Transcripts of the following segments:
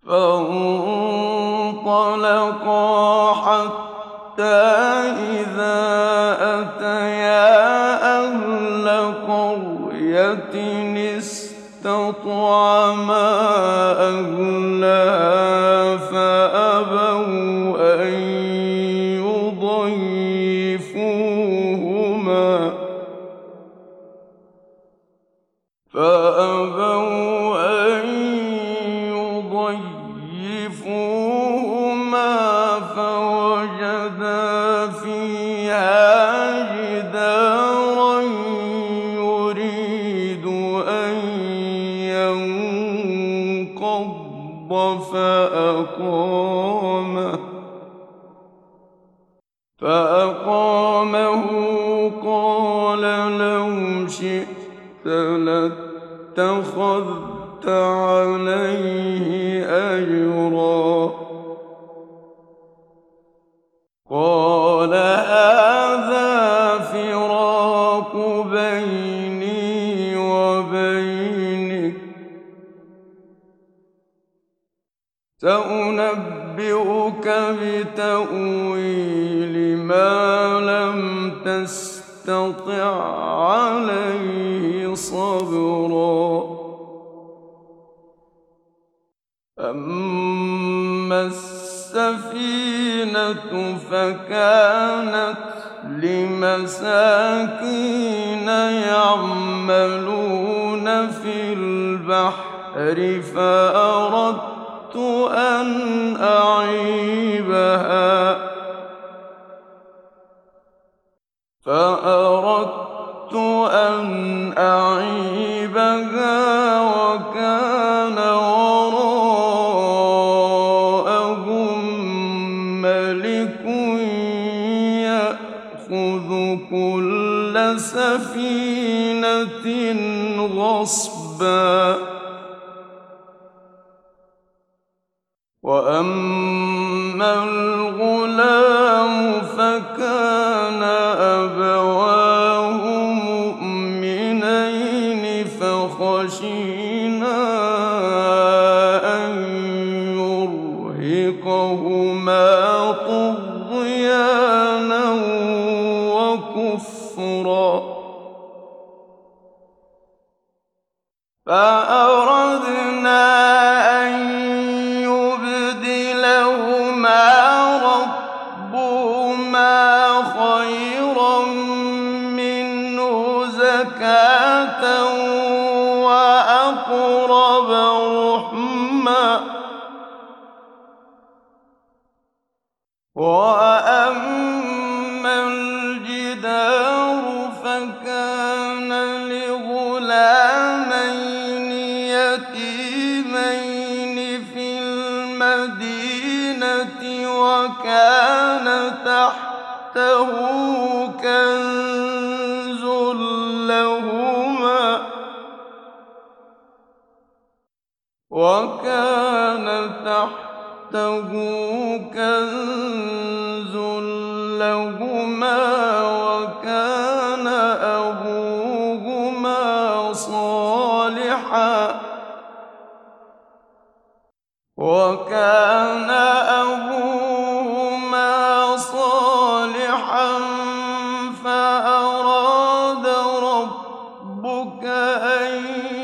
فانطلقا حتى إذا أتيا أهل قرية استطعما أهلها فأبوا أن يضيفوهما فوجدا فيها جدارا يريد أن ينقض فأقامه قال لو شئت لاتخذت عليه أجرا قال هذا فراق بيني وبينك سأنبئك بتأويل ما لم تستطع عليه صبرا أما السفينة فكانت لمساكين يعملون في البحر فأردت أن أعيبها وكان وراءهم ملك يأخذ كل سفينة غصبا وأما الغلام فكان أبواه مؤمنين فخشينا أن يرهقهما طغيانا وكفرا فأردنا أن يبدلهما ربهما خيرا منه زكاة وأقرب رحما وأما الجدار فكان لغلامين يتيمين في المدينة وكان تحته كنز لهما وكان أبوهما صالحا فأراد ربك أن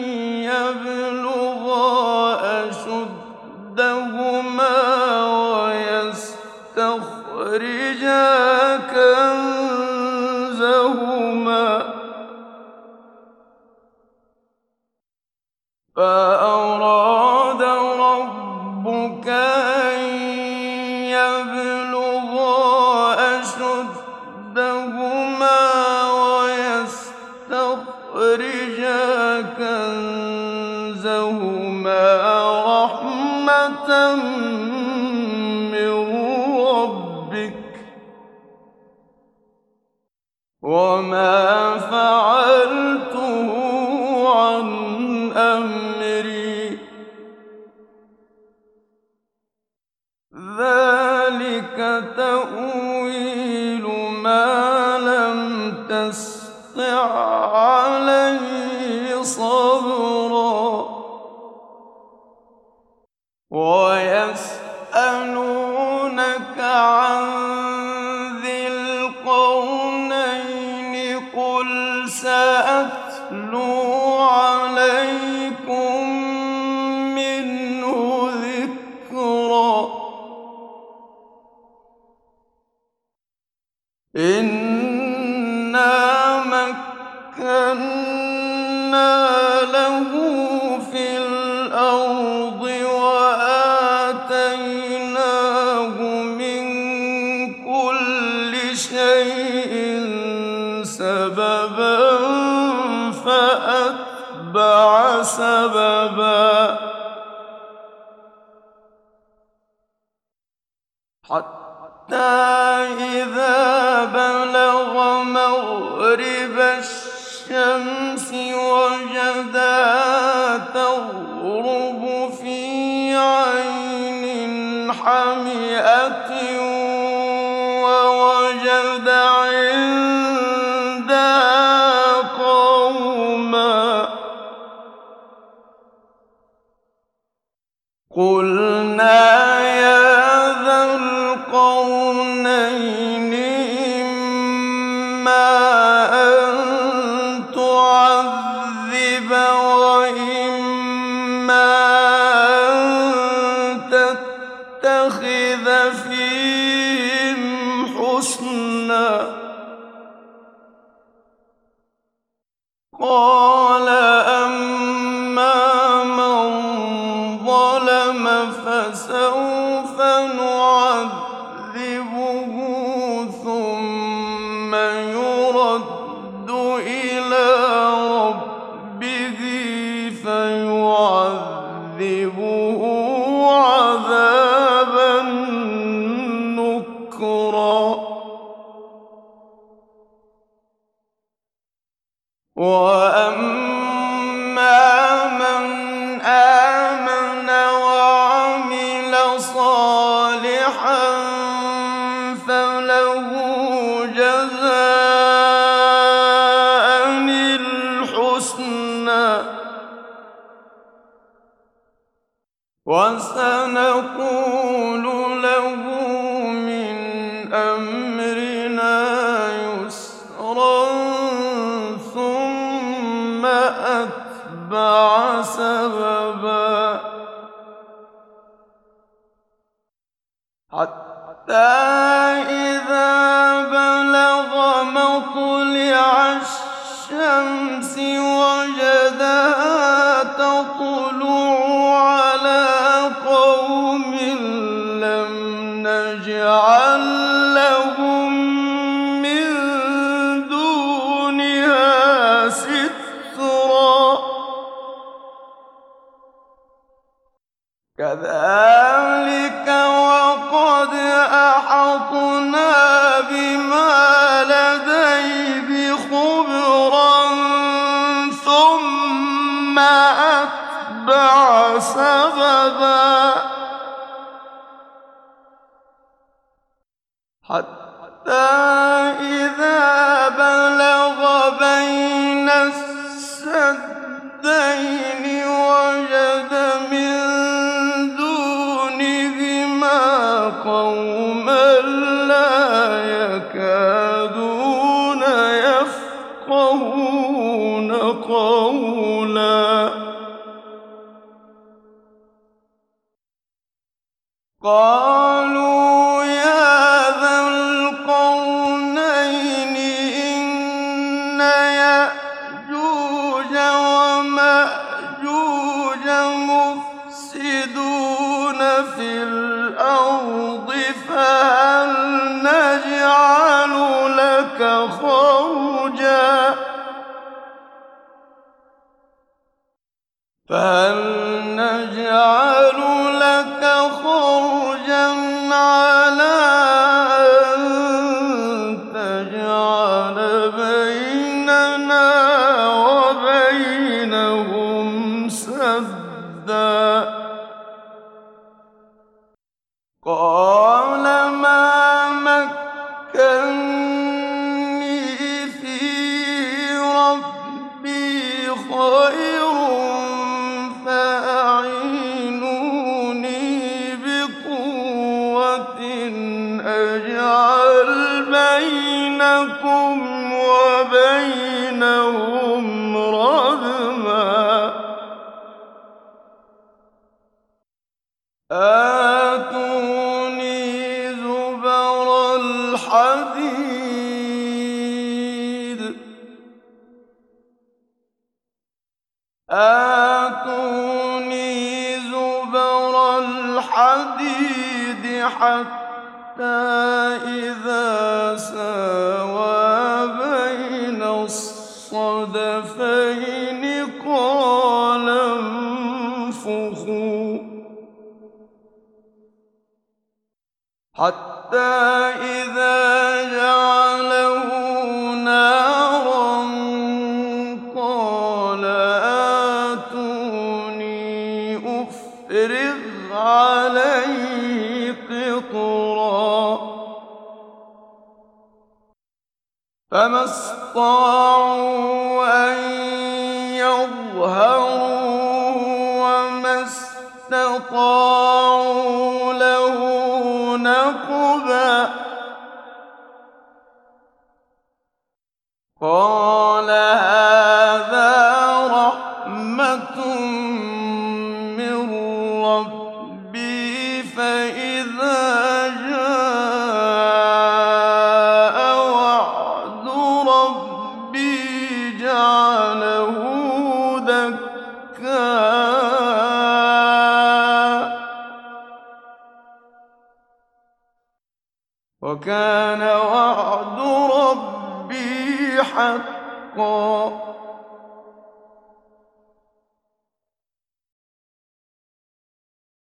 يبلغا أشدهما ويستخرجا كنزهما فأراد ربك أن يبلغا أشدهما ويستخرجا كنزهما رحمة من ربك وما فعلته عن أمري ذلك تأويل ما لم تسطع عليه صبرا ويسألونك عن ذي القرنين قل سأتلو عليكم منه ذكرا إنا مكنا له في الأرض وآتيناه من كل شيء سببا فأتبع سببا حتى إذا بلغ مغرب الشمس وجدها تغرب في عين حمئة ووجد عندها قوما قلنا يا ذا القرنين إما أن تعذب وإما أن تتخذ فيهم حسنا قال أما من ظلم فسوف نعذبه ثم يرد إلى ربه فيعذبه عذابا نكرا وأما من آمن وعمل صالحا فله جزاء الحسنى وسنقول له من أمرنا يسرا ثم أتبع سببا حتى إذا بلغ مطلع الشمس وجدها تطلع على قوم لم نجعل لهم من دونها سترا كذلك وقد أحطنا بما لديه خبرا ثم أتبع سببا حتى إذا بلغ بين السدين وجد من دونهما قوما لا يكادون يفقهون قولا قالوا يا ذا القرنين إن يأجوج ومأجوج مفسدون في الأرض فهل نجعل لك خرجا على أن تجعل بيننا وبينهم سدا آتوني زبر الحديد آتوني زبر الحديد حتى إذا ساوى بين الصدفين قال انفخوا حتى إذا جعله نارا قال آتوني أفرغ عليه قطرا فما استطاعوا أن يظهروه وما استطاعوا له نقبا قال هذا رحمة من ربي فإذا جاء وعد ربي جعله دكا وكان وعد ربي حقا